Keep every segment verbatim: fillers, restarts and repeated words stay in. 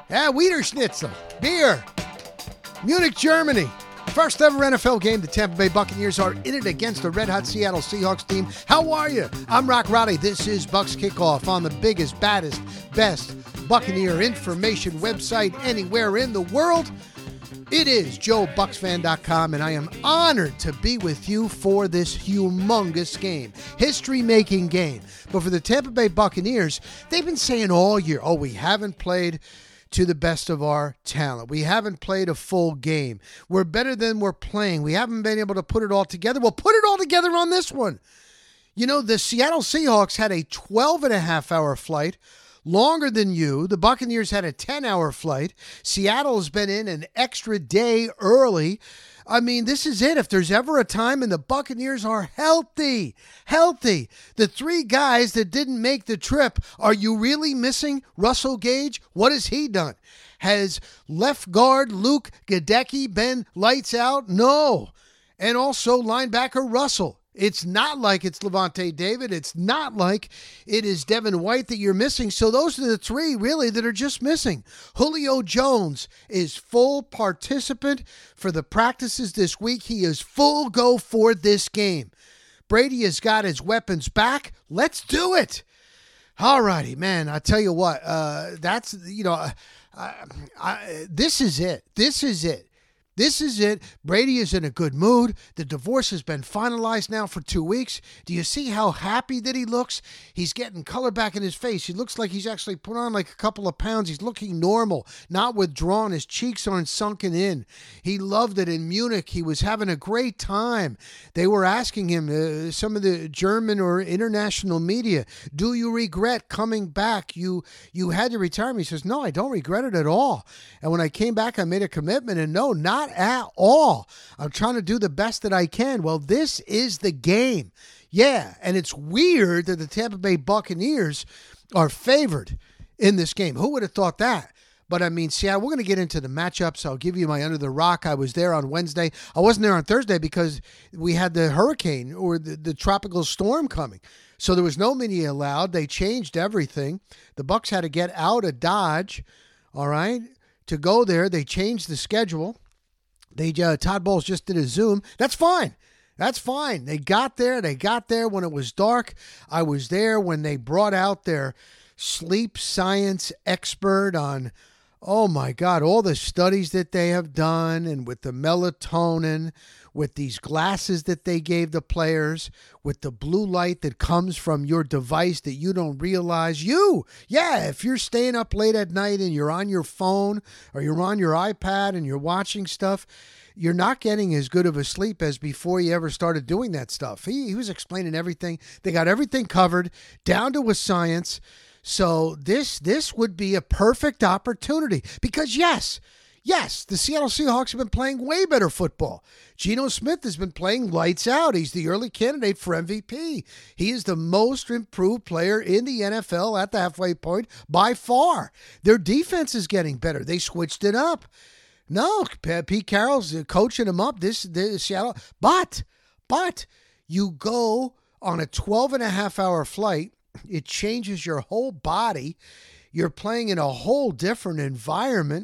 Yeah, Wienerschnitzel, beer, Munich, Germany. First ever N F L game, the Tampa Bay Buccaneers are in it against the red-hot Seattle Seahawks team. How are you? I'm Rock Roddy. This is Bucs Kickoff on the biggest, baddest, best Buccaneer information website anywhere in the world. It is Joe Bucs Fan dot com, and I am honored to be with you for this humongous game, history-making game. But for the Tampa Bay Buccaneers, they've been saying all year, oh, we haven't played to the best of our talent. We haven't played a full game. We're better than we're playing. We haven't been able to put it all together. Well, put it all together on this one. You know, the Seattle Seahawks had a twelve and a half hour flight, longer than you. The Buccaneers had a ten hour flight. Seattle's been in an extra day early. I mean, this is it. If there's ever a time and the Buccaneers are healthy, healthy, the three guys that didn't make the trip, are you really missing Russell Gage? What has he done? Has left guard Luke Gadecki been lights out? No. And also linebacker Russell. It's not like it's Levante David. It's not like it is Devin White that you're missing. So those are the three, really, that are just missing. Julio Jones is full participant for the practices this week. He is full go for this game. Brady has got his weapons back. Let's do it. All righty, man. I tell you what, uh, that's, you know, uh, I, I, this is it. This is it. This is it. Brady is in a good mood. The divorce has been finalized now for two weeks. Do you see how happy that he looks? He's getting color back in his face. He looks like he's actually put on like a couple of pounds. He's looking normal, not withdrawn. His cheeks aren't sunken in. He loved it in Munich. He was having a great time. They were asking him, uh, some of the German or international media, do you regret coming back? You, you had to retire. He says, no, I don't regret it at all. And when I came back, I made a commitment, and no, not at all. I'm trying to do the best that I can. Well, this is the game. Yeah, and it's weird that the Tampa Bay Buccaneers are favored in this game. Who would have thought that? But I mean, see, we're going to get into the matchups. I'll give you my under the rock. I was there on Wednesday. I wasn't there on Thursday because we had the hurricane or the, the tropical storm coming. So there was no media allowed. They changed everything. The Bucs had to get out of Dodge, all right, to go there. They changed the schedule. They uh, Todd Bowles just did a Zoom. That's fine. That's fine. They got there. They got there when it was dark. I was there when they brought out their sleep science expert on, oh my God, all the studies that they have done, and with the melatonin, with these glasses that they gave the players, with the blue light that comes from your device that you don't realize. You, yeah, if you're staying up late at night and you're on your phone or you're on your iPad and you're watching stuff, you're not getting as good of a sleep as before you ever started doing that stuff. He, he was explaining everything. They got everything covered down to a science. So this this would be a perfect opportunity because, yes, yes, the Seattle Seahawks have been playing way better football. Geno Smith has been playing lights out. He's the early candidate for M V P. He is the most improved player in the N F L at the halfway point by far. Their defense is getting better. They switched it up. No, Pete Carroll's coaching them up, this, this Seattle. But, but you go on a twelve and a half hour flight. It changes your whole body. You're playing in a whole different environment.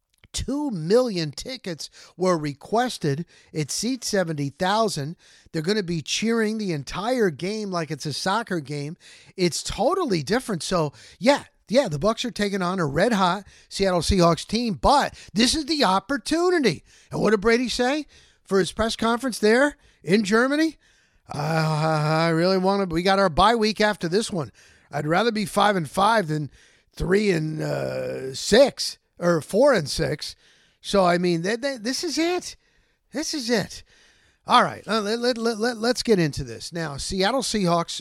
Two million tickets were requested. It seats seventy thousand. They're going to be cheering the entire game like it's a soccer game. It's totally different. So, yeah, yeah, the Bucs are taking on a red-hot Seattle Seahawks team, but this is the opportunity. And what did Brady say for his press conference there in Germany? Uh, I really want to. We got our bye week after this one. I'd rather be five and five than three and uh, six or four and six. So I mean, they, they, this is it. This is it. All right, uh, let, let, let, let, let's get into this now. Seattle Seahawks,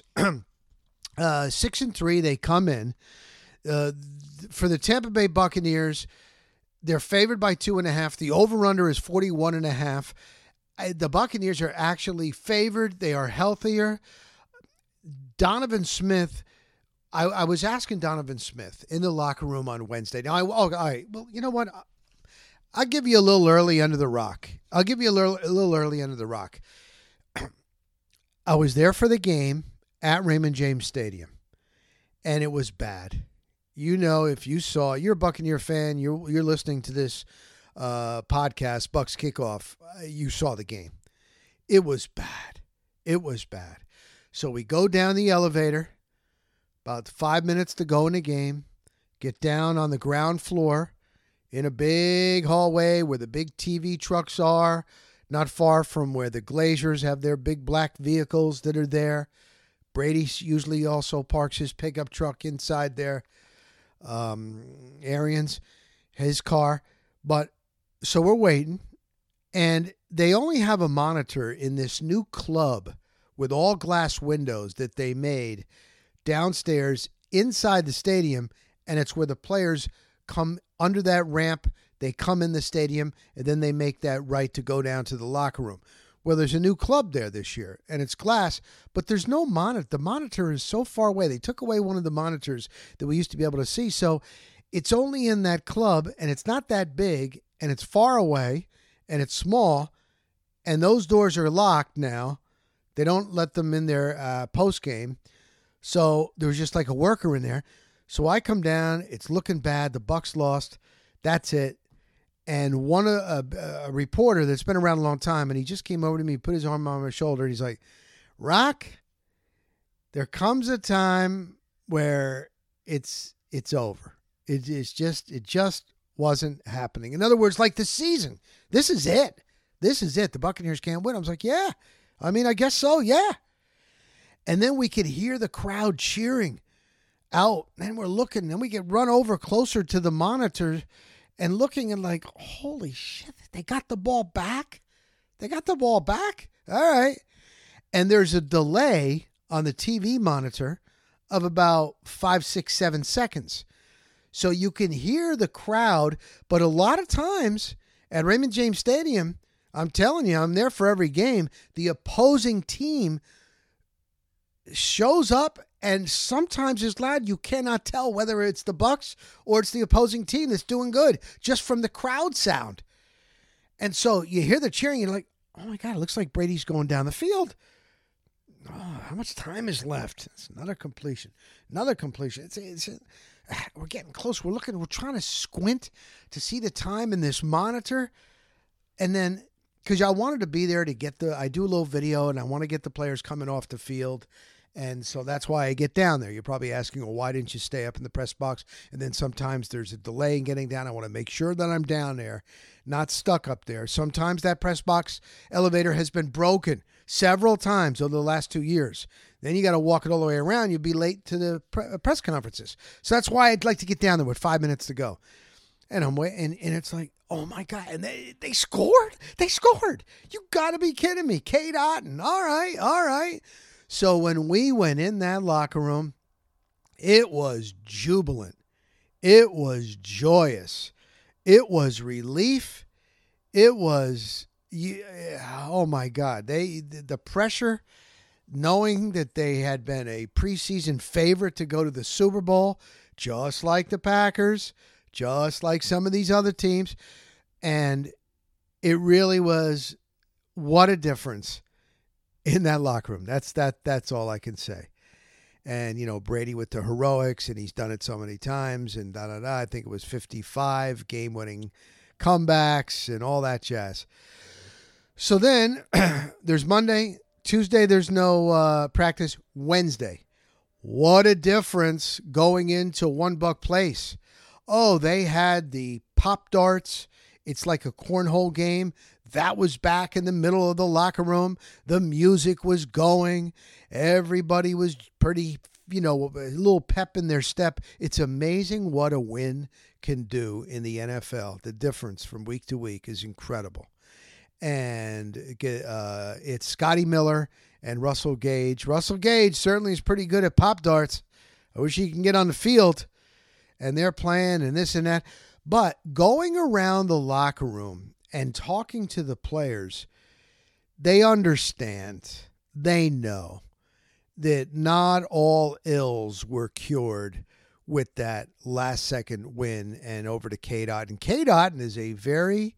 uh, six and three. They come in uh, for the Tampa Bay Buccaneers. They're favored by two and a half. The over/under is forty-one and a half. The Buccaneers are actually favored. They are healthier. Donovan Smith, I, I was asking Donovan Smith in the locker room on Wednesday. Now, I, oh, all right, well, you know what? I'll give you a little early under the rock. I'll give you a little, a little early under the rock. I was there for the game at Raymond James Stadium, and it was bad. you know, if you saw, you're a Buccaneer fan, you're you're listening to this uh, podcast, Bucks Kickoff, uh, you saw the game. It was bad. It was bad. So we go down the elevator, about five minutes to go in the game, get down on the ground floor in a big hallway where the big T V trucks are, not far from where the Glazers have their big black vehicles that are there. Brady usually also parks his pickup truck inside there. Um, Arians, his car. But so we're waiting, and they only have a monitor in this new club with all glass windows that they made downstairs inside the stadium, and it's where the players come under that ramp, they come in the stadium, and then they make that right to go down to the locker room. Well, there's a new club there this year, and it's glass, but there's no monitor. The monitor is so far away. They took away one of the monitors that we used to be able to see, so it's only in that club, and it's not that big, and it's far away, and it's small, and those doors are locked now. They don't let them in there uh, post-game, so there was just like a worker in there. So I come down. It's looking bad. The Bucks lost. That's it. And one a, a reporter that's been around a long time, and he just came over to me, put his arm on my shoulder, and he's like, Rock, there comes a time where it's it's over. It, it's just it just wasn't happening. In other words, like the season. This is it. This is it. The Buccaneers can't win. I was like, yeah. I mean, I guess so, yeah. And then we could hear the crowd cheering out, and we're looking, and we get run over closer to the monitor and looking and like, holy shit, they got the ball back? They got the ball back? All right. And there's a delay on the T V monitor of about five, six, seven seconds. So you can hear the crowd, but a lot of times at Raymond James Stadium, I'm telling you, I'm there for every game, the opposing team shows up, and sometimes it's loud. You cannot tell whether it's the Bucks or it's the opposing team that's doing good just from the crowd sound. And so you hear the cheering, you're like, oh my God, it looks like Brady's going down the field. Oh, how much time is left? It's another completion. Another completion. It's, it's we're getting close. We're looking, we're trying to squint to see the time in this monitor. And then, because I wanted to be there to get the, I do a little video and I want to get the players coming off the field. And so that's why I get down there. You're probably asking, well, why didn't you stay up in the press box? And then sometimes there's a delay in getting down. I want to make sure that I'm down there, not stuck up there. Sometimes that press box elevator has been broken several times over the last two years. Then you got to walk it all the way around. You'll be late to the pre- press conferences. So that's why I'd like to get down there with five minutes to go. And I'm waiting, and, and it's like, oh my God, and they they scored? They scored. You got to be kidding me. Cade Otton. All right, all right. So when we went in that locker room, it was jubilant. It was joyous. It was relief. It was, oh my God, they the pressure, knowing that they had been a preseason favorite to go to the Super Bowl, just like the Packers, just like some of these other teams. And it really was, what a difference in that locker room. That's that. That's all I can say. And, you know, Brady with the heroics, and he's done it so many times, and da da da. I think it was fifty-five game-winning comebacks and all that jazz. So then there's Monday, Tuesday. There's no uh, practice. Wednesday, what a difference going into One Buck Place. Oh, they had the pop darts. It's like a cornhole game. That was back in the middle of the locker room. The music was going. Everybody was pretty, you know, a little pep in their step. It's amazing what a win can do in the N F L. The difference from week to week is incredible. And uh, it's Scotty Miller and Russell Gage. Russell Gage certainly is pretty good at pop darts. I wish he can get on the field. And they're playing and this and that. But going around the locker room and talking to the players, they understand, they know that not all ills were cured with that last second win and over to Cade Otton. Cade Otton is a very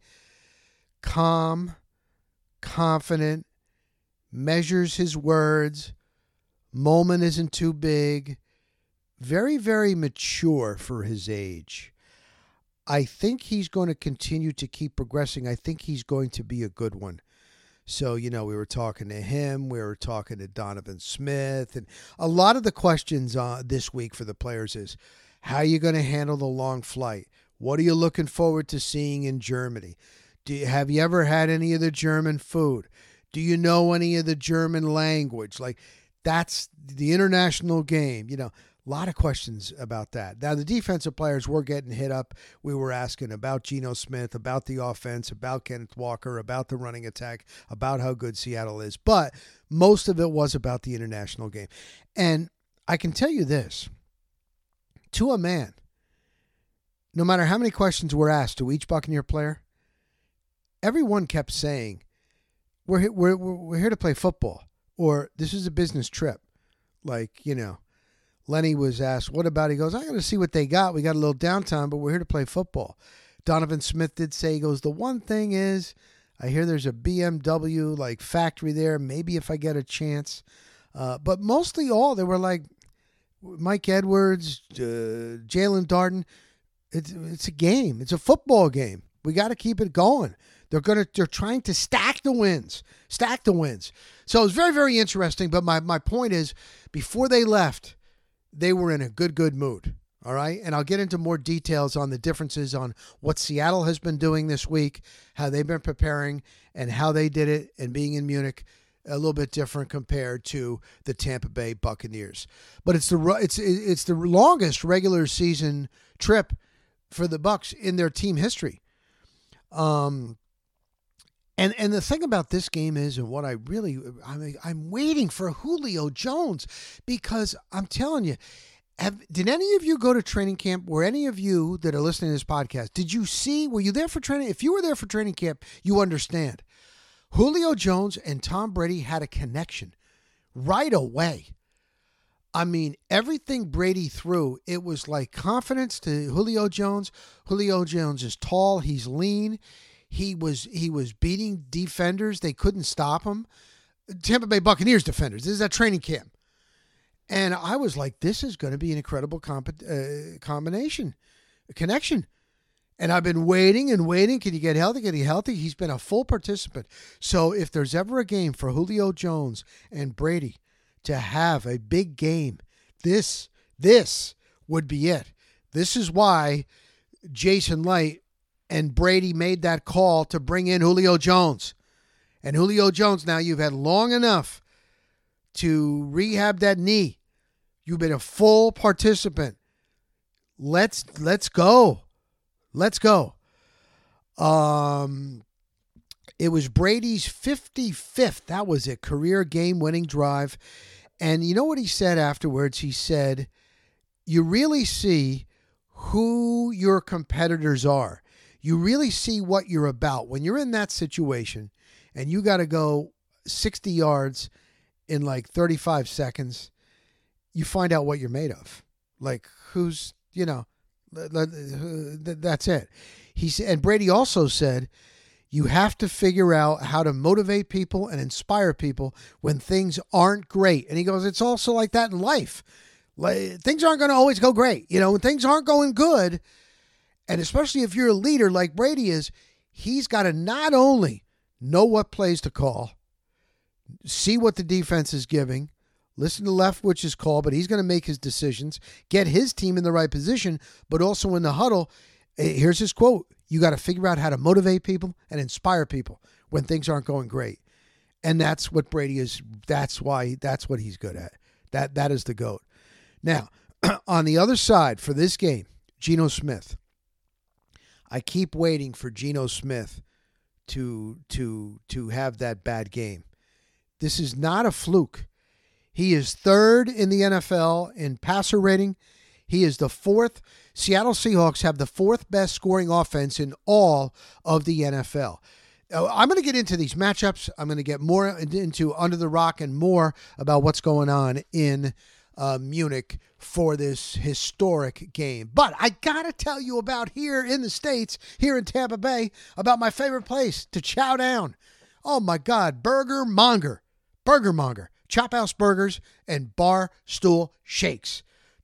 calm, confident, measures his words, moment isn't too big, very, very mature for his age. I think he's going to continue to keep progressing. I think he's going to be a good one. So, you know, we were talking to him. We were talking to Donovan Smith. And a lot of the questions uh, this week for the players is, how are you going to handle the long flight? What are you looking forward to seeing in Germany? Do you, have you ever had any of the German food? Do you know any of the German language? Like, that's the international game. You know, a lot of questions about that. Now, the defensive players were getting hit up. We were asking about Geno Smith, about the offense, about Kenneth Walker, about the running attack, about how good Seattle is. But most of it was about the international game. And I can tell you this, to a man, no matter how many questions were asked to each Buccaneer player, everyone kept saying, we're, we're, we're here to play football, or this is a business trip. Like, you know, Lenny was asked, what about, he goes, I got to see what they got. We got a little downtime, but we're here to play football. Donovan Smith did say, he goes, the one thing is, I hear there's a B M W like factory there. Maybe if I get a chance. Uh, but mostly all, they were like Mike Edwards, uh, Jalen Darden. It's, it's a game. It's a football game. We got to keep it going. They're gonna. They're trying to stack the wins, stack the wins. So it's very, very interesting. But my, my point is, before they left, they were in a good, good mood. All right, and I'll get into more details on the differences on what Seattle has been doing this week, how they've been preparing, and how they did it, and being in Munich a little bit different compared to the Tampa Bay Buccaneers. But it's the it's it's the longest regular season trip for the Bucs in their team history. Um. And and the thing about this game is, and what I really, I mean, I'm waiting for Julio Jones, because I'm telling you, have, did any of you go to training camp? Were any of you that are listening to this podcast, did you see, were you there for training? If you were there for training camp, you understand. Julio Jones and Tom Brady had a connection right away. I mean, everything Brady threw, it was like confidence to Julio Jones. Julio Jones is tall, he's lean. He was he was beating defenders. They couldn't stop him. Tampa Bay Buccaneers defenders. This is at training camp. And I was like, this is going to be an incredible comp- uh, combination, a connection. And I've been waiting and waiting. Can you get healthy? Get he healthy? He's been a full participant. So if there's ever a game for Julio Jones and Brady to have a big game, this, this would be it. This is why Jason Light and Brady made that call to bring in Julio Jones. And Julio Jones, now you've had long enough to rehab that knee. You've been a full participant. Let's let's go. Let's go. Um, it was Brady's fifty-fifth. That was a career game-winning drive. And you know what he said afterwards? He said, you really see who your competitors are. You really see what you're about. When you're in that situation and you got to go sixty yards in like thirty-five seconds, you find out what you're made of. Like, who's, you know, that's it. He said, and Brady also said, you have to figure out how to motivate people and inspire people when things aren't great. And he goes, it's also like that in life. Like, things aren't going to always go great. You know, when things aren't going good, and especially if you're a leader like Brady is, he's got to not only know what plays to call, see what the defense is giving, listen to Leftwich's call, but he's going to make his decisions, get his team in the right position, but also in the huddle. Here's his quote. You got to figure out how to motivate people and inspire people when things aren't going great. And that's what Brady is. That's why, that's what he's good at. That That is the GOAT. Now, on the other side for this game, Geno Smith. I keep waiting for Geno Smith to to to have that bad game. This is not a fluke. He is third in the N F L in passer rating. He is the fourth. Seattle Seahawks have the fourth best scoring offense in all of the N F L. I'm going to get into these matchups. I'm going to get more into Under the Rock and more about what's going on in uh, Munich for this historic game. But I got to tell you about here in the States, here in Tampa Bay, about my favorite place to chow down. Oh my God, Burger Monger. Burger Monger. Chop House Burgers and Bar Stool Shakes.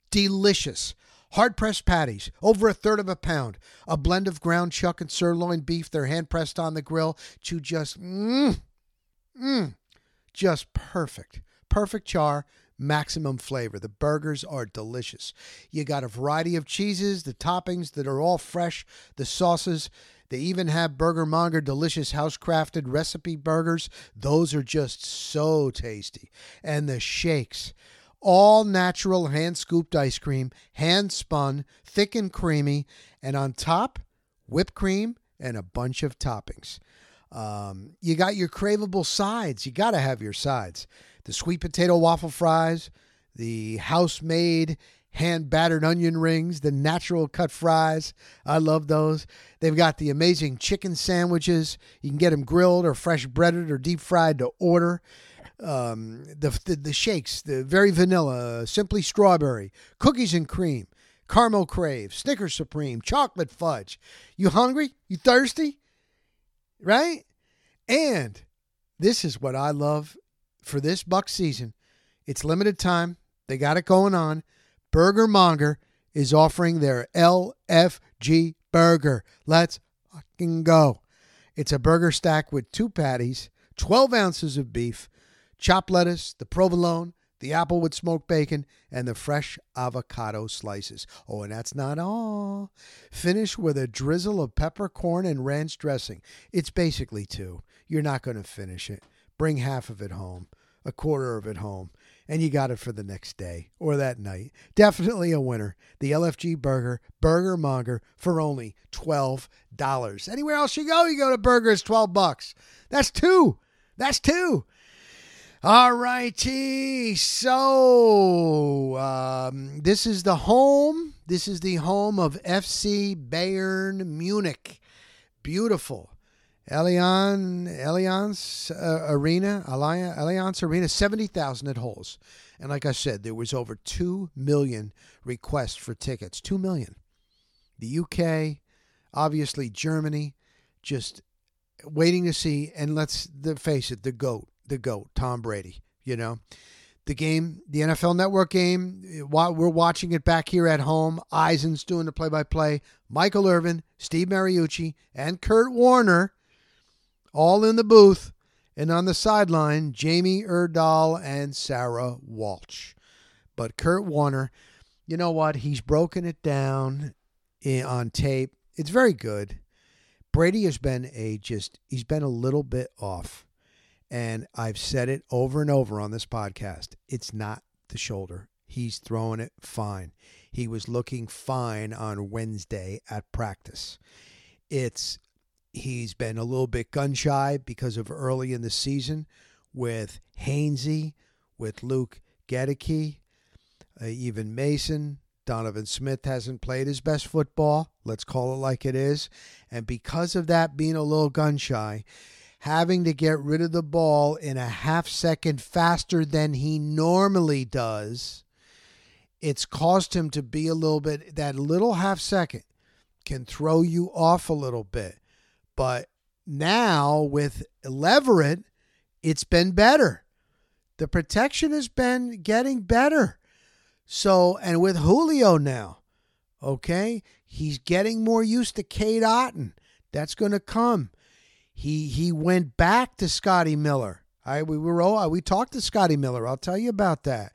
delicious. Hard-pressed patties, over a third of a pound. A blend of ground chuck and sirloin beef. They're hand-pressed on the grill to just, mmm, mmm, just perfect. Perfect char, maximum flavor. The burgers are delicious. You got a variety of cheeses, the toppings that are all fresh, the sauces. They even have Burger Monger delicious house-crafted recipe burgers. Those are just so tasty. And the shakes. All natural hand-scooped ice cream, hand-spun, thick and creamy, and on top, whipped cream and a bunch of toppings. Um, you got your craveable sides. You got to have your sides. The sweet potato waffle fries, the house-made hand-battered onion rings, the natural cut fries. I love those. They've got the amazing chicken sandwiches. You can get them grilled or fresh breaded or deep-fried to order. Um, the, the the shakes, the very vanilla, simply strawberry, cookies and cream, caramel crave, Snickers Supreme, chocolate fudge. You hungry? You thirsty? Right? And this is what I love for this Buck season. It's limited time. They got it going on. Burger Monger is offering their L F G burger. Let's fucking go. It's a burger stack with two patties, twelve ounces of beef, chopped lettuce, the provolone, the apple with smoked bacon, and the fresh avocado slices. Oh, and that's not all. Finish with a drizzle of peppercorn and ranch dressing. It's basically two. You're not going to finish it. Bring half of it home, a quarter of it home, and you got it for the next day or that night. Definitely a winner. The L F G Burger, Burger Monger, for only twelve dollars. Anywhere else you go, you go to Burgers, twelve bucks. That's two. That's two. All righty, so um, this is the home. This is the home of F C Bayern Munich. Beautiful. Allianz, Allianz uh, Arena, Allianz Arena, seventy thousand it holds. And like I said, there was over two million requests for tickets. two million. The U K, obviously Germany, just waiting to see, and let's face it, the GOAT. The GOAT, Tom Brady, you know. The game, the N F L Network game, while we're watching it back here at home, Eisen's doing the play-by-play, Michael Irvin, Steve Mariucci, and Kurt Warner, all in the booth, and on the sideline, Jamie Erdahl and Sarah Walsh. But Kurt Warner, you know what? He's broken it down in, on tape. It's very good. Brady has been a just, he's been a little bit off. And I've said it over and over on this podcast. It's not the shoulder. He's throwing it fine. He was looking fine on Wednesday at practice. It's he's been a little bit gun shy because of early in the season with Hainsey, with Luke Gedeke, uh, even Mason. Donovan Smith hasn't played his best football. Let's call it like it is. And because of that being a little gun shy, having to get rid of the ball in a half second faster than he normally does, it's caused him to be a little bit, that little half second can throw you off a little bit. But now with Leverett, it's been better. The protection has been getting better. So, and with Julio now, okay, he's getting more used to Cade Otton. That's going to come. He he went back to Scotty Miller. I we were oh, we talked to Scotty Miller. I'll tell you about that.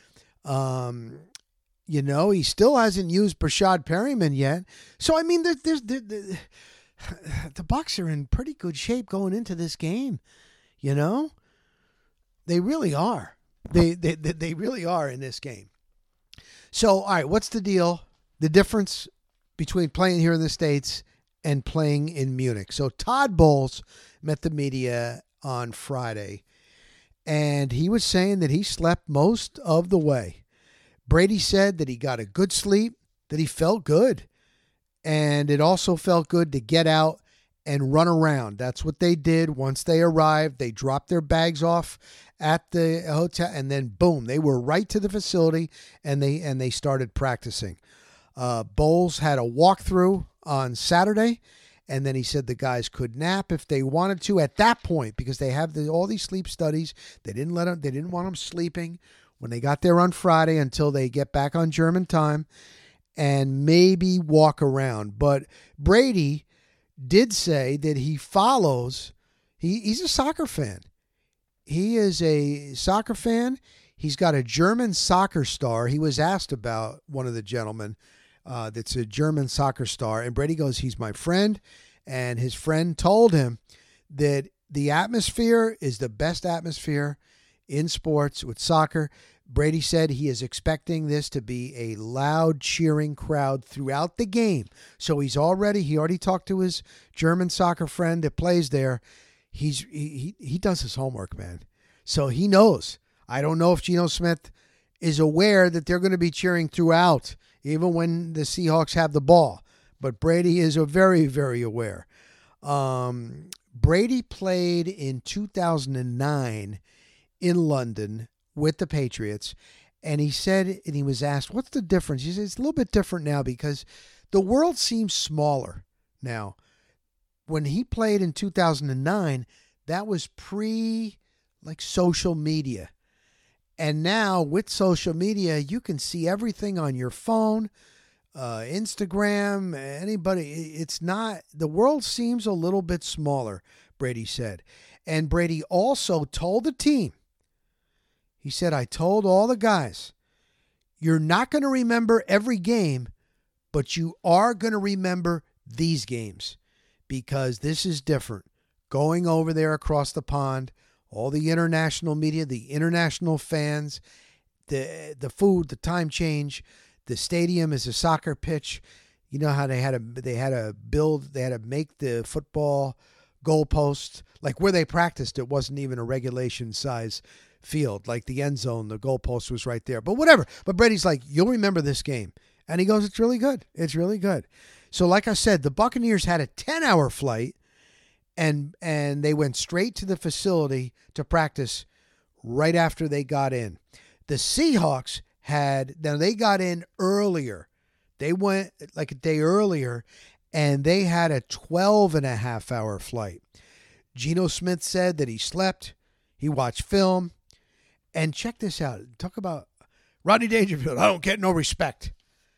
Um, you know, he still hasn't used Brashad Perryman yet. So I mean, there's there's the, the the Bucs are in pretty good shape going into this game. You know, they really are. They they they really are in this game. So all right, what's the deal? The difference between playing here in the States and playing in Munich. So Todd Bowles met the media on Friday, and he was saying that he slept most of the way. Brady said that he got a good sleep, that he felt good, and it also felt good to get out and run around. That's what they did once they arrived. They dropped their bags off at the hotel, and then boom, they were right to the facility, and they and they started practicing. Uh, Bowles had a walkthrough on Saturday, and then he said the guys could nap if they wanted to at that point because they have the, all these sleep studies. They didn't let them. They didn't want them sleeping when they got there on Friday until they get back on German time and maybe walk around. But Brady did say that he follows, he, he's a soccer fan. He is a soccer fan. He's got a German soccer star. He was asked about one of the gentlemen uh, that's a German soccer star. And Brady goes, he's my friend. And his friend told him that the atmosphere is the best atmosphere in sports with soccer. Brady said he is expecting this to be a loud cheering crowd throughout the game. So he's already, he already talked to his German soccer friend that plays there. He's he he does his homework, man. So he knows. I don't know if Geno Smith is aware that they're going to be cheering throughout, even when the Seahawks have the ball. But Brady is a very, very aware. Um, Brady played in two thousand nine in London with the Patriots, and he said, and he was asked, what's the difference? He said, it's a little bit different now because the world seems smaller now. When he played in two thousand nine, that was pre, like, social media. And now with social media, you can see everything on your phone, uh, Instagram, anybody. It's not, the world seems a little bit smaller, Brady said. And Brady also told the team, he said, I told all the guys, you're not going to remember every game, but you are going to remember these games because this is different. Going over there across the pond, all the international media, the international fans, the the food, the time change, the stadium is a soccer pitch. You know how they had to they had to build, they had to make the football goalpost, like where they practiced. It wasn't even a regulation size field, like the end zone. The goalpost was right there. But whatever. But Brady's like, you'll remember this game, and he goes, it's really good. It's really good. So, like I said, the Buccaneers had a ten-hour flight. And and they went straight to the facility to practice right after they got in. The Seahawks had, now they got in earlier. They went like a day earlier, and they had a twelve and a half hour flight. Geno Smith said that he slept, he watched film, and check this out. Talk about Rodney Dangerfield. I don't get no respect.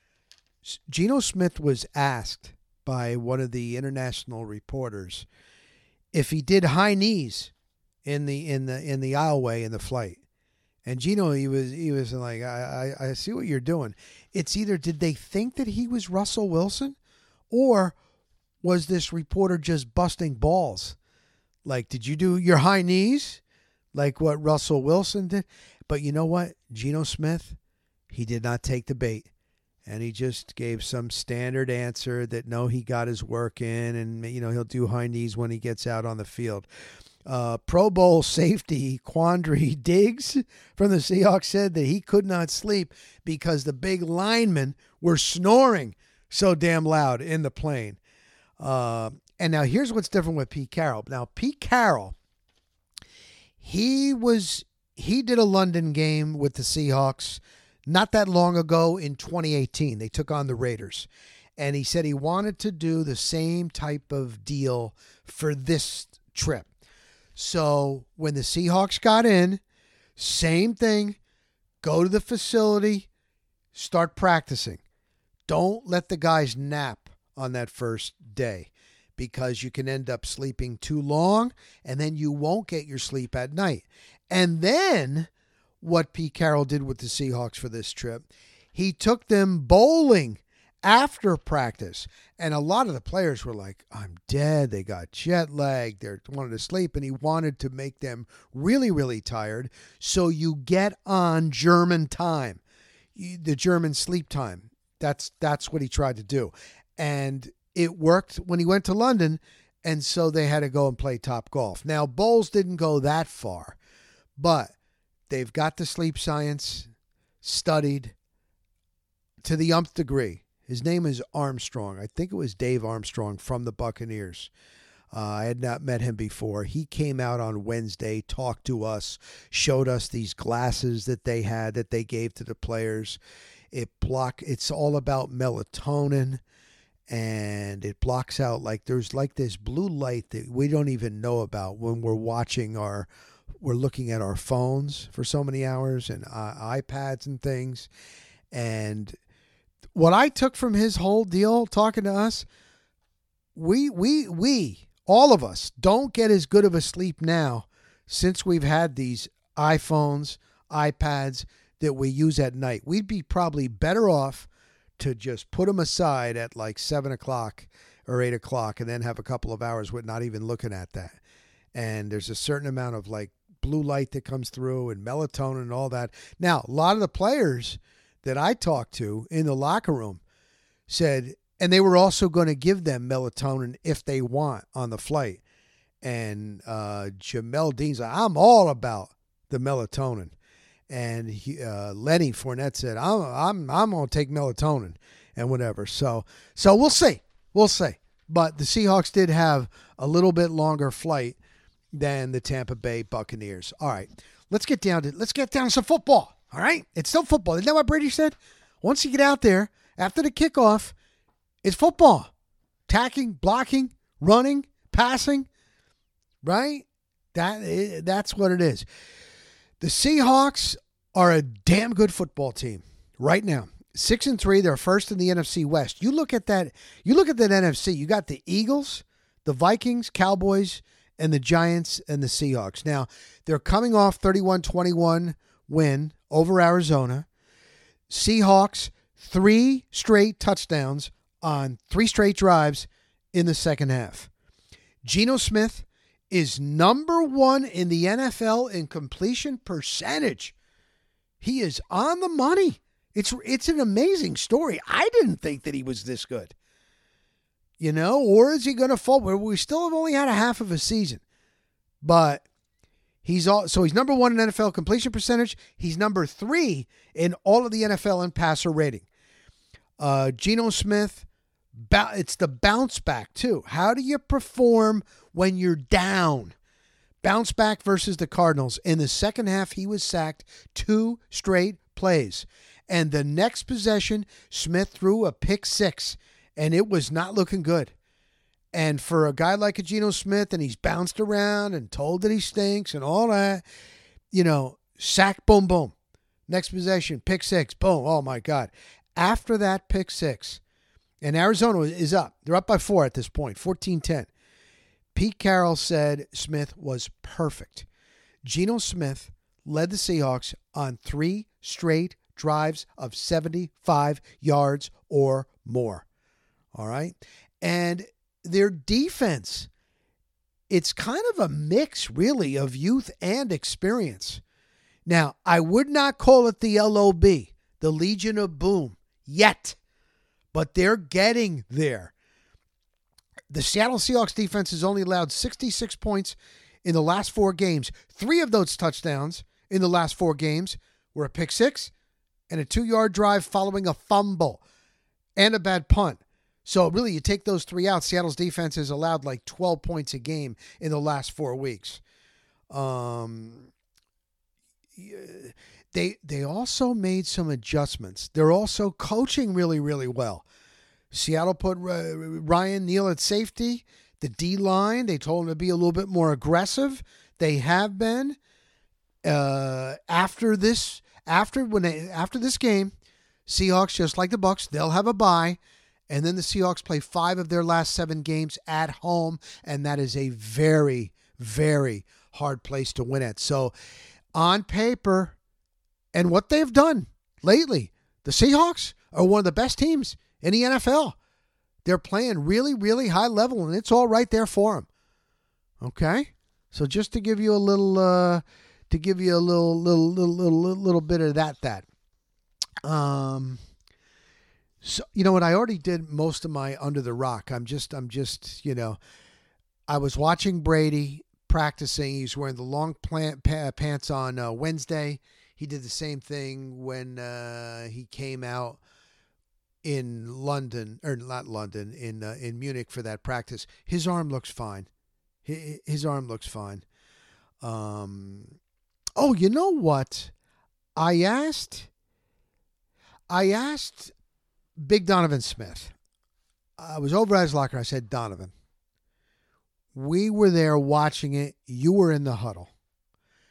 Geno Smith was asked by one of the international reporters if he did high knees in the in the in the aisleway in the flight. And Geno, he was he was like, I, I I see what you're doing. It's either did they think that he was Russell Wilson, or was this reporter just busting balls? Like, did you do your high knees like what Russell Wilson did? But you know what? Geno Smith, he did not take the bait. And he just gave some standard answer that, no, he got his work in, and, you know, he'll do high knees when he gets out on the field. Uh, Pro Bowl safety Quandre Diggs from the Seahawks said that he could not sleep because the big linemen were snoring so damn loud in the plane. Uh, and now here's what's different with Pete Carroll. Now, Pete Carroll, he was he did a London game with the Seahawks not that long ago in twenty eighteen. They took on the Raiders. And he said he wanted to do the same type of deal for this trip. So when the Seahawks got in, same thing, go to the facility, start practicing. Don't let the guys nap on that first day because you can end up sleeping too long and then you won't get your sleep at night. And then what Pete Carroll did with the Seahawks for this trip, he took them bowling after practice. And a lot of the players were like, I'm dead. They got jet lag. They wanted to sleep. And he wanted to make them really, really tired. So you get on German time, the German sleep time. That's, that's what he tried to do. And it worked when he went to London. And so they had to go and play Top Golf. Now, Bowles didn't go that far, but they've got the sleep science studied to the umpth degree. His name is Armstrong. I think it was Dave Armstrong from the Buccaneers. Uh, I had not met him before. He came out on Wednesday, talked to us, showed us these glasses that they had that they gave to the players. It block. It's all about melatonin, and it blocks out, like, there's like this blue light that we don't even know about when we're watching our we're looking at our phones for so many hours and uh, iPads and things. And what I took from his whole deal talking to us, we, we, we, all of us don't get as good of a sleep now since we've had these iPhones, iPads that we use at night. We'd be probably better off to just put them aside at like seven o'clock or eight o'clock and then have a couple of hours with not even looking at that. And there's a certain amount of like blue light that comes through and melatonin and all that. Now, a lot of the players that I talked to in the locker room said, and they were also going to give them melatonin if they want on the flight. And uh, Jamel Dean's like, I'm all about the melatonin. And he, uh, Lenny Fournette said, I'm I'm I'm gonna take melatonin and whatever. So so we'll see, we'll see. But the Seahawks did have a little bit longer flight than the Tampa Bay Buccaneers. All right, let's get down to let's get down to some football. All right, it's still football. Isn't that what Brady said? Once you get out there after the kickoff, it's football, tacking, blocking, running, passing. Right? That that's what it is. The Seahawks are a damn good football team right now. Six and three, they're first in the N F C West. You look at that, you look at that N F C, you got the Eagles, the Vikings, Cowboys, and the Giants and the Seahawks. Now, they're coming off thirty-one twenty-one win over Arizona. Seahawks, three straight touchdowns on three straight drives in the second half. Geno Smith is number one in the N F L in completion percentage. He is on the money. It's it's an amazing story. I didn't think that he was this good. You know, or is he going to fall? We still have only had a half of a season. But he's all so he's number one in N F L completion percentage. He's number three in all of the N F L in passer rating. Uh, Geno Smith, it's the bounce back too. How do you perform when you're down? Bounce back versus the Cardinals. In the second half, he was sacked two straight plays. And the next possession, Smith threw a pick six, and it was not looking good. And for a guy like a Geno Smith, and he's bounced around and told that he stinks and all that, you know, sack, boom, boom. Next possession, pick six, boom. Oh, my God. After that pick six, and Arizona is up. They're up by four at this point, fourteen ten. Pete Carroll said Smith was perfect. Geno Smith led the Seahawks on three straight drives of seventy-five yards or more. All right? And their defense, it's kind of a mix, really, of youth and experience. Now, I would not call it the L O B, the Legion of Boom, yet. But they're getting there. The Seattle Seahawks defense has only allowed sixty-six points in the last four games. Three of those touchdowns in the last four games were a pick six and a two-yard drive following a fumble and a bad punt. So really, you take those three out, Seattle's defense has allowed like twelve points a game in the last four weeks. Um, they they also made some adjustments. They're also coaching really, really well. Seattle put Ryan Neal at safety. The D-line, they told him to be a little bit more aggressive. They have been. Uh, after this, after when they, after this game, Seahawks, just like the Bucks, they'll have a bye. And then the Seahawks play five of their last seven games at home. And that is a very, very hard place to win at. So on paper, and what they've done lately, the Seahawks are one of the best teams in the N F L. They're playing really, really high level, and it's all right there for them. Okay? So just to give you a little, uh, to give you a little, little, little, little, little bit of that, that. Um. So you know what? I already did most of my under the rock. I'm just, I'm just, you know, I was watching Brady practicing. He's wearing the long plant, pa- pants on uh, Wednesday. He did the same thing when uh, he came out in London, or not London, in uh, in Munich for that practice. His arm looks fine. His, his arm looks fine. Um, oh, you know what? I asked, I asked Big Donovan Smith. I was over at his locker. I said, Donovan, we were there watching it. You were in the huddle.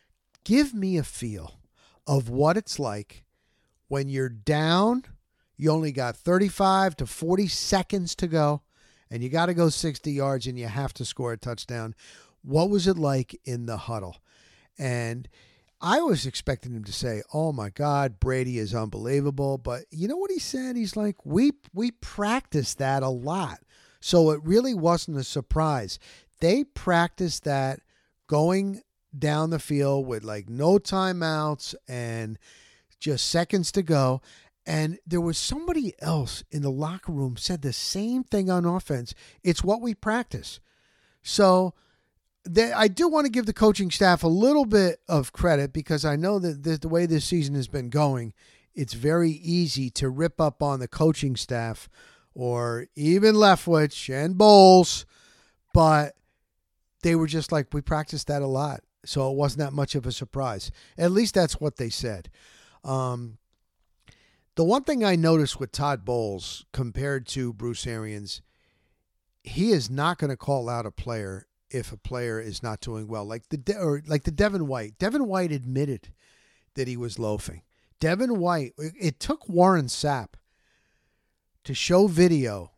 Give me a feel of what it's like when you're down, you only got thirty-five to forty seconds to go, and you got to go sixty yards and you have to score a touchdown. What was it like in the huddle? And I was expecting him to say, oh, my God, Brady is unbelievable. But you know what he said? He's like, we we practiced that a lot. So it really wasn't a surprise. They practiced that going down the field with like no timeouts and just seconds to go. And there was somebody else in the locker room said the same thing on offense. It's what we practice. So they, I do want to give the coaching staff a little bit of credit, because I know that the, the way this season has been going, it's very easy to rip up on the coaching staff or even Leftwich and Bowles, but they were just like, we practiced that a lot, so it wasn't that much of a surprise. At least that's what they said. Um, the one thing I noticed with Todd Bowles compared to Bruce Arians, he is not going to call out a player if a player is not doing well. Like the or like the Devin White. Devin White admitted that he was loafing. Devin White, it took Warren Sapp to show video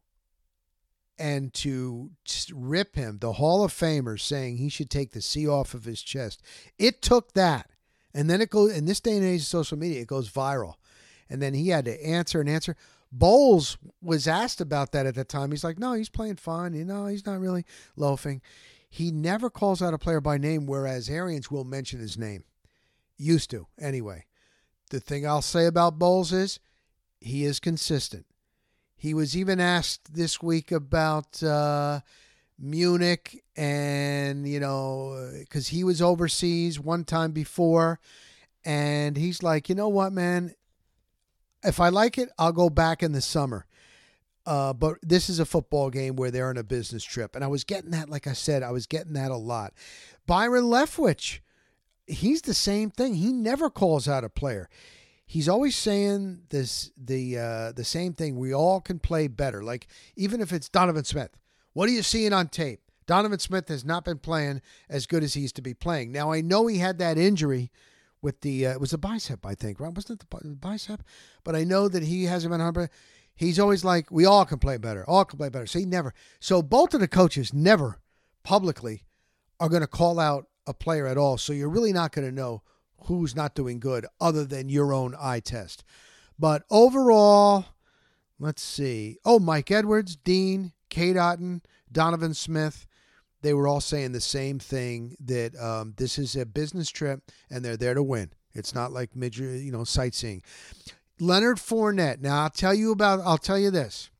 and to rip him, the Hall of Famer, saying he should take the C off of his chest. It took that. And then it goes, in this day and age of social media, it goes viral. And then he had to answer and answer. Bowles was asked about that at the time. He's like, no, he's playing fine. You know, he's not really loafing. He never calls out a player by name, whereas Arians will mention his name. Used to, anyway. The thing I'll say about Bowles is he is consistent. He was even asked this week about uh, Munich and, you know, because he was overseas one time before. And he's like, you know what, man? If I like it, I'll go back in the summer. Uh, but this is a football game where they're on a business trip. And I was getting that, like I said, I was getting that a lot. Byron Leftwich, he's the same thing. He never calls out a player. He's always saying this the uh, the same thing. We all can play better. Like, even if it's Donovan Smith. What are you seeing on tape? Donovan Smith has not been playing as good as he used to be playing. Now, I know he had that injury with the, uh, it was a bicep, I think, right? Wasn't it the bicep? But I know that he hasn't been one hundred percent. He's always like, we all can play better. All can play better. So he never. So both of the coaches never publicly are going to call out a player at all. So you're really not going to know who's not doing good other than your own eye test. But overall, let's see. Oh, Mike Edwards, Dean, Kate Otten, Donovan Smith. They were all saying the same thing, that um, this is a business trip and they're there to win. It's not like mid, you know, sightseeing. Leonard Fournette. Now, I'll tell you about, I'll tell you this.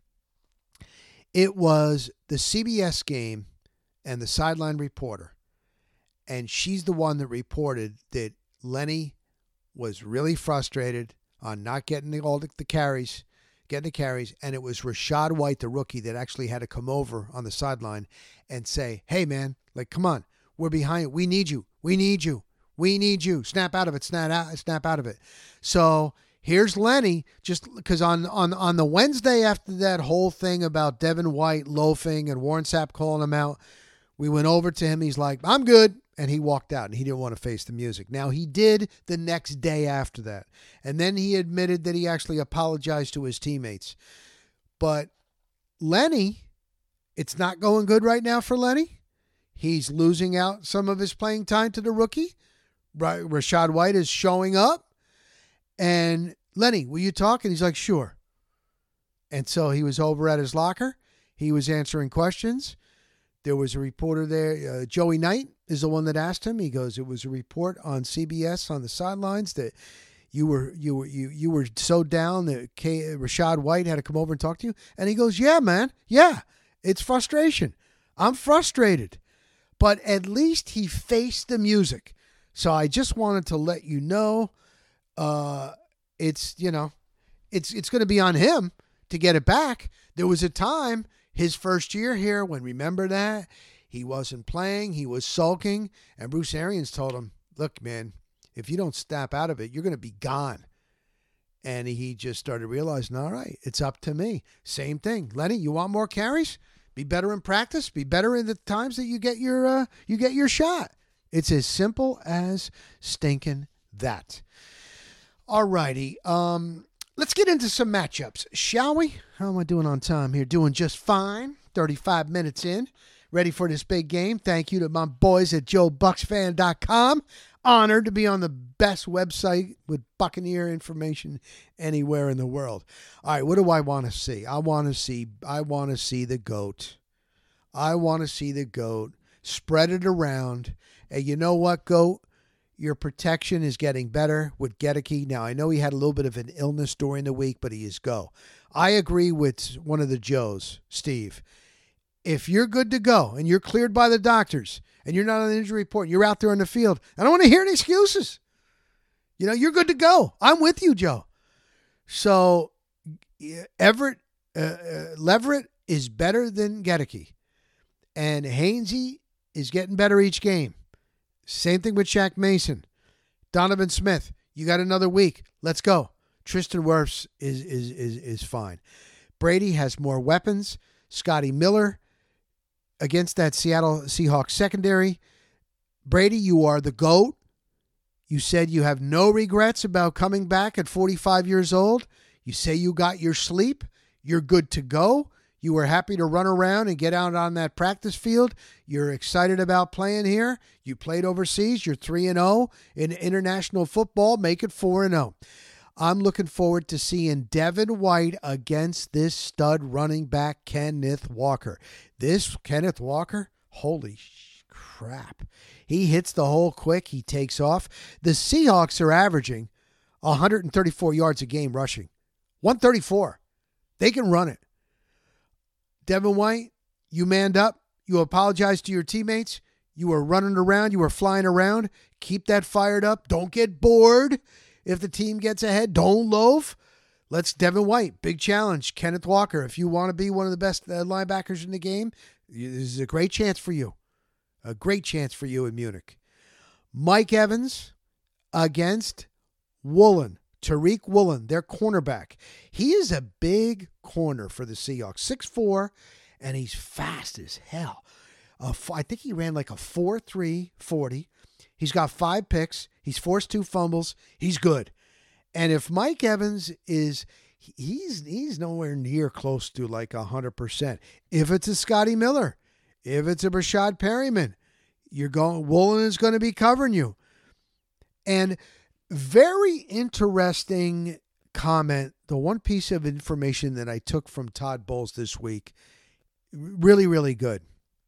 It was the C B S game and the sideline reporter. And she's the one that reported that Lenny was really frustrated on not getting the, all the, the carries, getting the carries. And it was Rachaad White, the rookie, that actually had to come over on the sideline and say, hey, man, like, come on, we're behind. We need you. We need you. We need you. Snap out of it. Snap out, snap out of it. So here's Lenny, just because on, on, on the Wednesday after that whole thing about Devin White loafing and Warren Sapp calling him out, we went over to him. He's like, I'm good. And he walked out and he didn't want to face the music. Now, he did the next day after that. And then he admitted that he actually apologized to his teammates. But Lenny, it's not going good right now for Lenny. He's losing out some of his playing time to the rookie. Rachaad White is showing up. And Lenny, will you talk? And he's like, sure. And so he was over at his locker. He was answering questions. There was a reporter there. Uh, Joey Knight is the one that asked him. He goes, it was a report on C B S on the sidelines that you were you were you you were so down that K, Rachaad White had to come over and talk to you. And he goes, yeah, man, yeah, it's frustration. I'm frustrated, but at least he faced the music. So I just wanted to let you know, uh, it's you know, it's it's going to be on him to get it back. There was a time, his first year here, when, remember that? He wasn't playing. He was sulking. And Bruce Arians told him, look, man, if you don't snap out of it, you're going to be gone. And he just started realizing, all right, it's up to me. Same thing. Lenny, you want more carries? Be better in practice. Be better in the times that you get your uh, you get your shot. It's as simple as stinking that. All righty. Um, let's get into some matchups, shall we? How am I doing on time here? Doing just fine. thirty-five minutes in. Ready for this big game. Thank you to my boys at Joe Bucks Fan dot com. Honored to be on the best website with Buccaneer information anywhere in the world. All right, what do I want to see? I want to see I want to see the GOAT. I want to see the GOAT. Spread it around. And you know what, GOAT? Your protection is getting better with Goedeke. Now, I know he had a little bit of an illness during the week, but he is go. I agree with one of the Joes, Steve. If you're good to go and you're cleared by the doctors and you're not on the injury report, you're out there in the field, I don't want to hear any excuses. You know, you're good to go. I'm with you, Joe. So Everett, uh, uh, Leverett is better than Goedeke. And Hainsey is getting better each game. Same thing with Shaq Mason. Donovan Smith, you got another week. Let's go. Tristan Wirfs is, is, is, is fine. Brady has more weapons. Scotty Miller against that Seattle Seahawks secondary. Brady, you are the GOAT. You said you have no regrets about coming back at forty-five years old. You say you got your sleep. You're good to go. You were happy to run around and get out on that practice field. You're excited about playing here. You played overseas. You're three and oh in international football. Make it four and oh. I'm looking forward to seeing Devin White against this stud running back, Kenneth Walker. This Kenneth Walker, holy crap. He hits the hole quick. He takes off. The Seahawks are averaging one hundred thirty-four yards a game rushing. one thirty-four. They can run it. Devin White, you manned up. You apologized to your teammates. You were running around. You were flying around. Keep that fired up. Don't get bored. If the team gets ahead, don't loaf. Let's Devin White. Big challenge. Kenneth Walker. If you want to be one of the best uh, linebackers in the game, this is a great chance for you. A great chance for you in Munich. Mike Evans against Woolen. Tariq Woolen, their cornerback. He is a big corner for the Seahawks. six foot four, and he's fast as hell. Uh, I think he ran like a four three forty. He's got five picks. He's forced two fumbles. He's good. And if Mike Evans is, he's he's nowhere near close to like one hundred percent. If it's a Scotty Miller, if it's a Rashad Perryman, you're going, Woolen is going to be covering you. And very interesting comment. The one piece of information that I took from Todd Bowles this week, really, really good.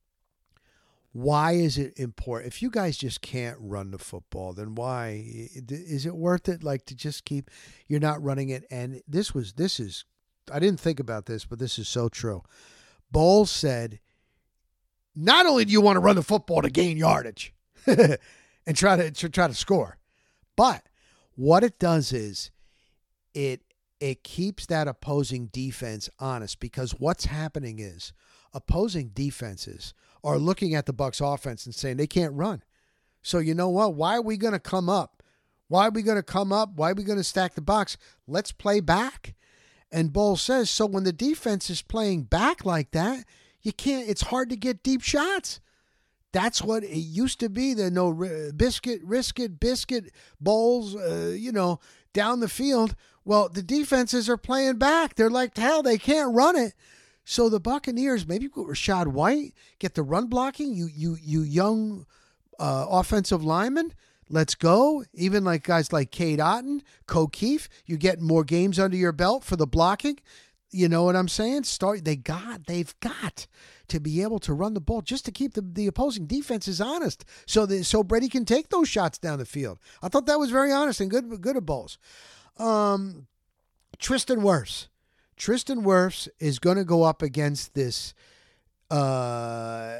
Why is it important? If you guys just can't run the football, then why is it worth it? Like to just keep, you're not running it. And this was, this is, I didn't think about this, but this is so true. Bowles said, not only do you want to run the football to gain yardage and try to, to try to score, but what it does is it, it keeps that opposing defense honest, because what's happening is opposing defenses are looking at the Bucs offense and saying they can't run. So you know what? Why are we going to come up? Why are we going to come up? Why are we going to stack the box? Let's play back. And Bowles says, so when the defense is playing back like that, you can't, it's hard to get deep shots. That's what it used to be. The no biscuit, risk it, biscuit, Bowles, uh, you know, down the field. Well, the defenses are playing back. They're like, hell, they can't run it. So the Buccaneers, maybe put Rashad White, get the run blocking, you you you young uh, offensive linemen, let's go. Even like guys like Cade Otton, O'Keefe, you get more games under your belt for the blocking. You know what I'm saying? Start. They got, they've got to be able to run the ball just to keep the, the opposing defenses honest, so that so Brady can take those shots down the field. I thought that was very honest and good, good of Bowles. Um, Tristan Wirfs. Tristan Wirfs is going to go up against this uh,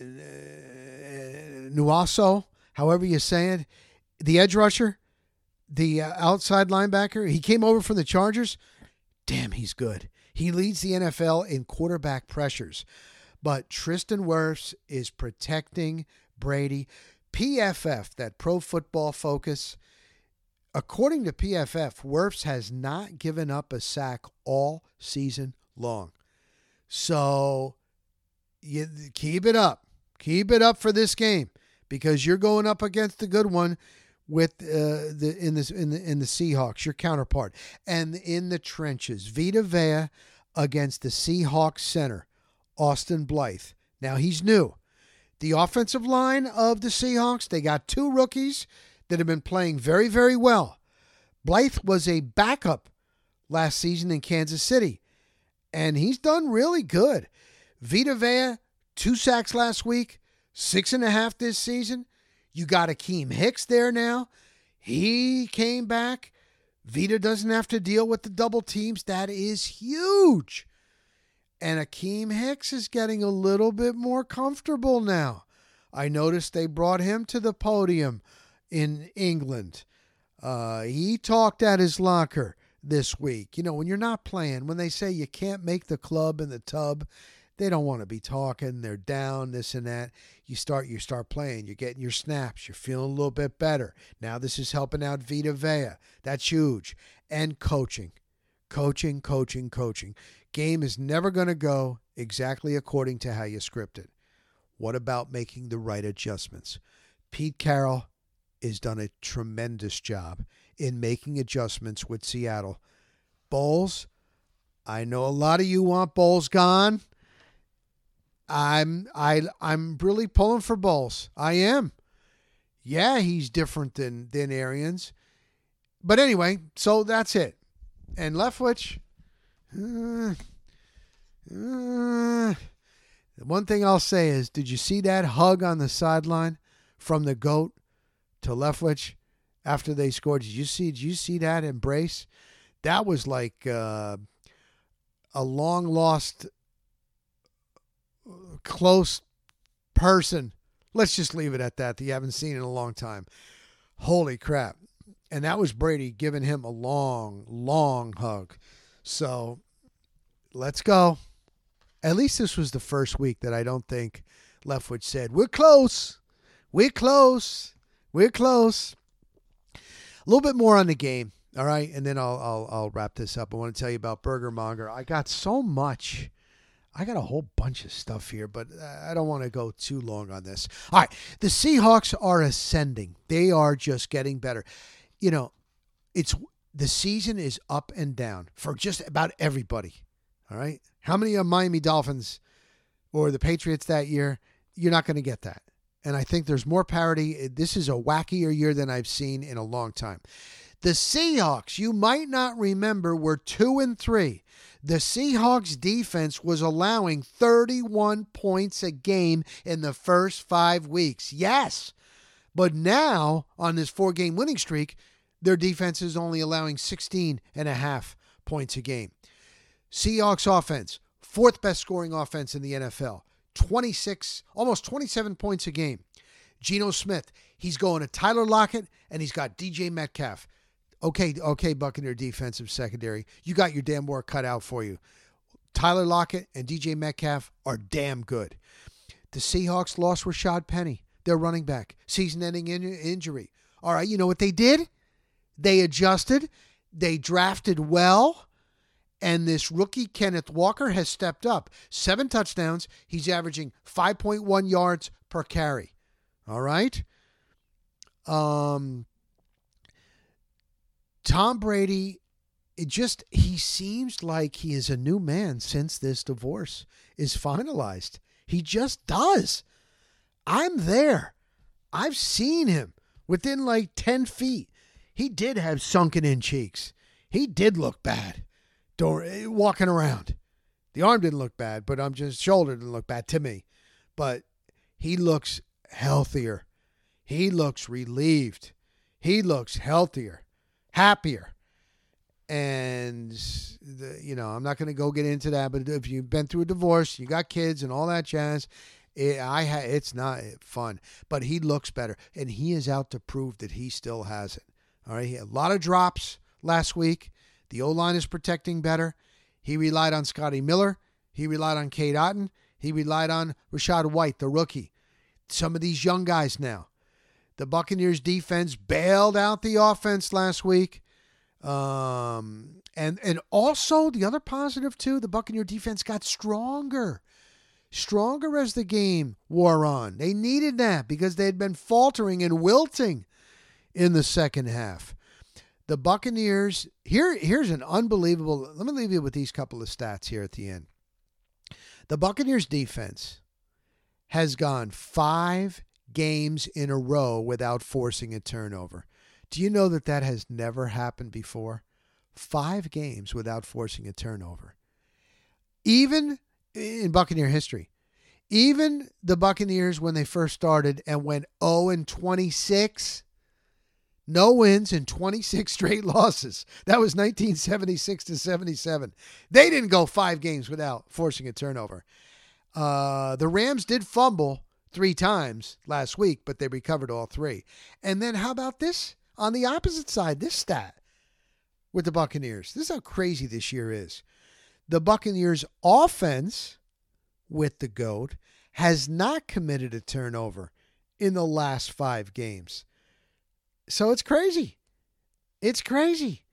Nuaso, however you say it, the edge rusher, the uh, outside linebacker. He came over from the Chargers. Damn, he's good. He leads the N F L in quarterback pressures. But Tristan Wirfs is protecting Brady. P F F, that Pro Football Focus, according to P F F, Wirfs has not given up a sack all season long. So you keep it up. Keep it up for this game, because you're going up against the good one with uh, the in this in the in the Seahawks, your counterpart, and in the trenches, Vita Vea against the Seahawks center, Austin Blythe. Now he's new. The offensive line of the Seahawks, they got two rookies that have been playing very, very well. Blythe was a backup last season in Kansas City, and he's done really good. Vita Vea, two sacks last week, six and a half this season. You got Akeem Hicks there now. He came back. Vita doesn't have to deal with the double teams. That is huge. And Akeem Hicks is getting a little bit more comfortable now. I noticed they brought him to the podium in England. Uh, he talked at his locker this week. You know, when you're not playing, when they say you can't make the club in the tub, they don't want to be talking. They're down, this and that. You start you start playing. You're getting your snaps. You're feeling a little bit better. Now this is helping out Vita Vea. That's huge. And coaching. Coaching, coaching, coaching. Game is never going to go exactly according to how you script it. What about making the right adjustments? Pete Carroll has done a tremendous job in making adjustments with Seattle. Bowles, I know a lot of you want Bowles gone. I'm I I'm really pulling for Bowles. I am. Yeah, he's different than than Arians. But anyway, so that's it. And Leftwich, uh, uh, the one thing I'll say is, did you see that hug on the sideline from the GOAT to Leftwich after they scored? Did you see? Did you see that embrace? That was like uh, a long lost, close person. Let's just leave it at that. That you haven't seen in a long time. Holy crap! And that was Brady giving him a long, long hug. So let's go. At least this was the first week that I don't think Leftwich said, we're close. We're close. We're close. A little bit more on the game. All right. And then I'll, I'll, I'll wrap this up. I want to tell you about Burger Monger. I got so much. I got a whole bunch of stuff here, but I don't want to go too long on this. All right. The Seahawks are ascending. They are just getting better. You know, it's the season is up and down for just about everybody. All right. How many of Miami Dolphins or the Patriots that year? You're not going to get that. And I think there's more parity. This is a wackier year than I've seen in a long time. The Seahawks, you might not remember, were two and three. The Seahawks defense was allowing thirty-one points a game in the first five weeks. Yes. But now, on this four-game winning streak, their defense is only allowing sixteen and a half points a game. Seahawks offense, fourth best scoring offense in the N F L. twenty-six, almost twenty-seven points a game. Geno Smith, he's going to Tyler Lockett, and he's got D J Metcalf. Okay, okay, Buccaneer defensive secondary. You got your damn work cut out for you. Tyler Lockett and D J Metcalf are damn good. The Seahawks lost Rashad Penny, their running back. Season-ending in- injury. All right, you know what they did? They adjusted. They drafted well. And this rookie, Kenneth Walker, has stepped up. Seven touchdowns. He's averaging five point one yards per carry. All right? Um, Tom Brady, it just, he seems like he is a new man since this divorce is finalized. He just does. I'm there. I've seen him within like ten feet. He did have sunken in cheeks. He did look bad. Door, walking around. The arm didn't look bad, but I'm just shoulder didn't look bad to me. But he looks healthier. He looks relieved. He looks healthier, happier. And, the, you know, I'm not going to go get into that, but if you've been through a divorce, you got kids and all that jazz, it, I ha- it's not fun. But he looks better, and he is out to prove that he still has it. All right, he had a lot of drops last week. The O-line is protecting better. He relied on Scotty Miller. He relied on Cade Otton. He relied on Rachaad White, the rookie. Some of these young guys now. The Buccaneers defense bailed out the offense last week. Um, and, and also the other positive too, the Buccaneer defense got stronger. stronger as the game wore on. They needed that because they had been faltering and wilting in the second half. The Buccaneers, here, here's an unbelievable, let me leave you with these couple of stats here at the end. The Buccaneers defense has gone five games in a row without forcing a turnover. Do you know that that has never happened before? Five games without forcing a turnover. Even in Buccaneer history, even the Buccaneers when they first started and went oh and twenty-six, no wins and twenty-six straight losses. That was nineteen seventy-six to seventy-seven. They didn't go five games without forcing a turnover. Uh, the Rams did fumble three times last week, but they recovered all three. And then how about this? On the opposite side, this stat with the Buccaneers. This is how crazy this year is. The Buccaneers offense with the GOAT has not committed a turnover in the last five games. So it's crazy. It's crazy.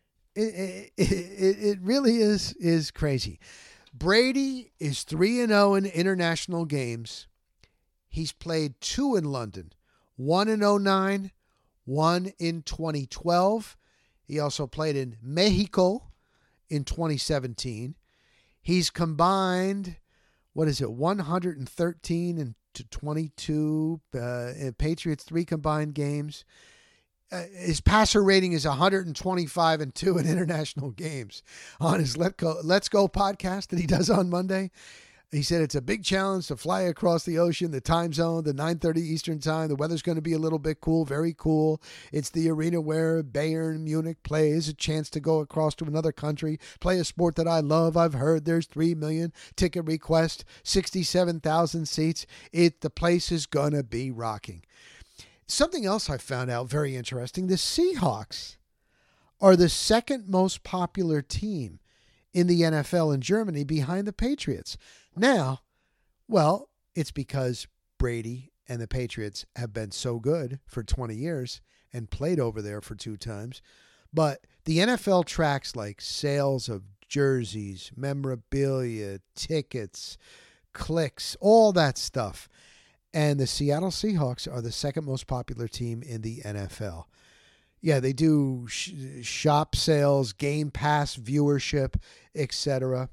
It, it, it, it really is, is crazy. Brady is three and oh in international games. He's played two in London, one in oh nine, one in twenty twelve. He also played in Mexico in twenty seventeen. He's combined, what is it, one hundred thirteen and to twenty-two uh, Patriots, three combined games. Uh, his passer rating is one hundred twenty-five and two in international games. On his Let Go, Let's Go podcast that he does on Monday, he said it's a big challenge to fly across the ocean, the time zone, the nine thirty Eastern time. The weather's going to be a little bit cool, very cool. It's the arena where Bayern Munich plays, a chance to go across to another country, play a sport that I love. I've heard there's three million ticket requests, sixty-seven thousand seats. It The place is going to be rocking. Something else I found out very interesting, the Seahawks are the second most popular team in the N F L in Germany behind the Patriots. Now, well, it's because Brady and the Patriots have been so good for twenty years and played over there for two times. But the N F L tracks like sales of jerseys, memorabilia, tickets, clicks, all that stuff. And the Seattle Seahawks are the second most popular team in the N F L. Yeah, they do sh- shop sales, Game Pass viewership, et cetera.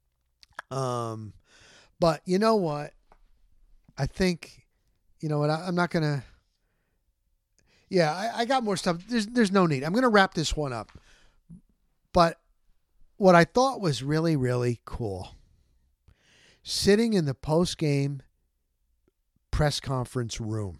Um, but you know what? I think, you know what? I, I'm not going to. Yeah, I, I got more stuff. There's, there's no need. I'm going to wrap this one up. But what I thought was really, really cool, sitting in the post-game press conference room,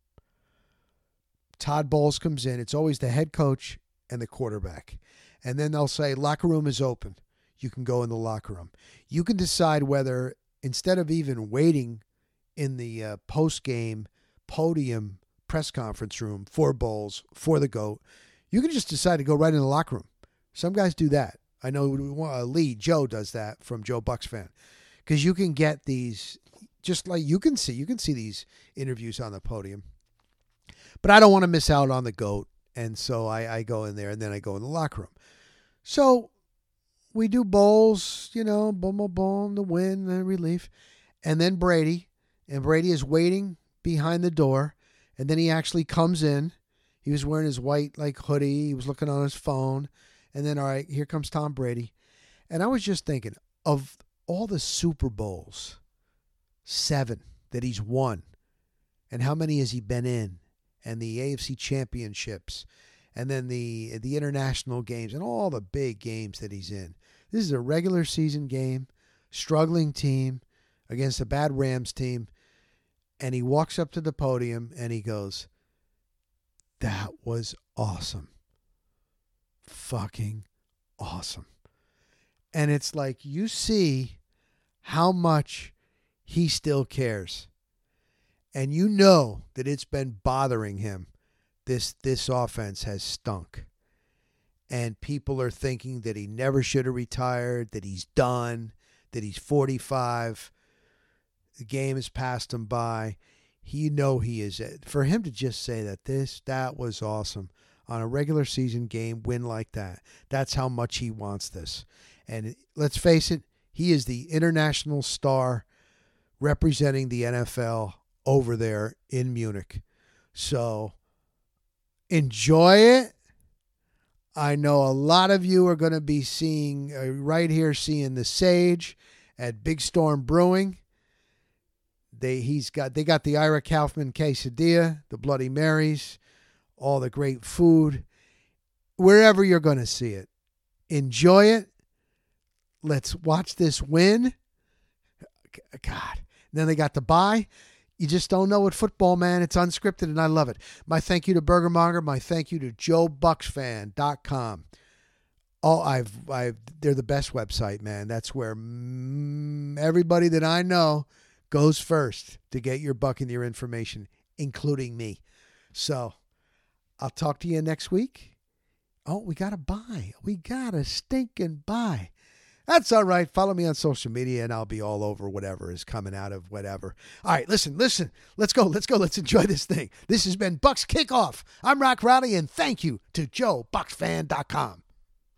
Todd Bowles comes in. It's always the head coach and the quarterback. And then they'll say, locker room is open. You can go in the locker room. You can decide whether, instead of even waiting in the uh, post-game podium press conference room for Bowles, for the GOAT, you can just decide to go right in the locker room. Some guys do that. I know uh, Lee, Joe does that from Joe Bucks Fan. Because you can get these, just like you can see, you can see these interviews on the podium. But I don't want to miss out on the GOAT. And so I, I go in there and then I go in the locker room. So we do Bowles, you know, boom, boom, boom, the win, the relief. And then Brady. And Brady is waiting behind the door. And then he actually comes in. He was wearing his white like hoodie. He was looking on his phone. And then, all right, here comes Tom Brady. And I was just thinking, of all the Super Bowls, seven that he's won, and how many has he been in? And the A F C championships, and then the the international games, and all the big games that he's in. This is a regular season game, struggling team against a bad Rams team, and he walks up to the podium and he goes, that was awesome. Fucking awesome. And it's like, you see how much he still cares. And you know that it's been bothering him. This this offense has stunk. And people are thinking that he never should have retired, that he's done, that he's forty-five. The game has passed him by. He know he is. For him to just say that this, that was awesome on a regular season game, win like that, that's how much he wants this. And let's face it, he is the international star representing the N F L over there in Munich. So enjoy it. I know a lot of you are going to be seeing, uh, right here, seeing the Sage at Big Storm Brewing. They he's got they got the Ira Kaufman quesadilla, the Bloody Marys, all the great food. Wherever you're going to see it, enjoy it. Let's watch this win. God. And then they got the bye. You just don't know what football, man. It's unscripted, and I love it. My thank you to Burger Monger. My thank you to Joe Bucks Fan dot com. Oh, I've, I've, they're the best website, man. That's where mm, everybody that I know goes first to get your Buccaneer information, including me. So I'll talk to you next week. Oh, we got a bye. We got a stinking bye. That's all right. Follow me on social media, and I'll be all over whatever is coming out of whatever. All right, listen, listen. Let's go. Let's go. Let's enjoy this thing. This has been Bucks Kickoff. I'm Rock Rowdy, and thank you to Joe Bucks Fan dot com.